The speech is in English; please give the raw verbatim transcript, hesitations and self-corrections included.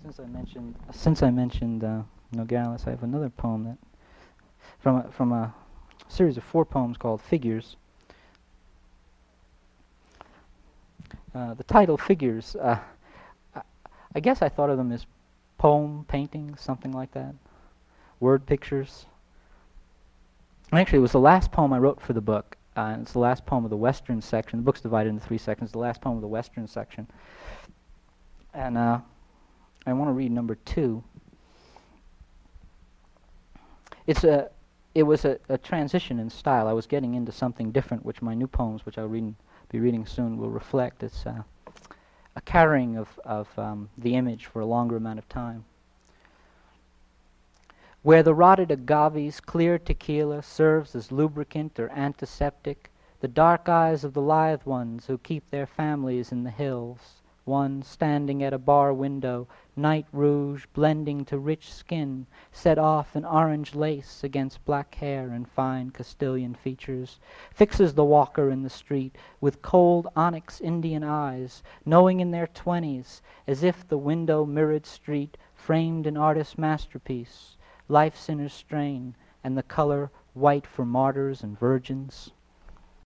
Since I mentioned since I mentioned uh, Nogales, I have another poem that from a, from a series of four poems called Figures. Uh, the title Figures. Uh, I, I guess I thought of them as poem paintings, something like that. Word pictures. And actually, it was the last poem I wrote for the book. Uh, and it's the last poem of the Western section. The book's divided into three sections. The last poem of the Western section. And uh, I want to read number two. It's a, it was a, a transition in style. I was getting into something different, which my new poems, which I'll read, be reading soon, will reflect. It's uh, a carrying of, of um, the image for a longer amount of time. Where the rotted agave's clear tequila serves as lubricant or antiseptic, the dark eyes of the lithe ones who keep their families in the hills, one standing at a bar window, night rouge blending to rich skin, set off in orange lace against black hair and fine Castilian features, fixes the walker in the street with cold onyx Indian eyes, knowing in their twenties, as if the window-mirrored street framed an artist's masterpiece, life's inner strain, and the color white for martyrs and virgins.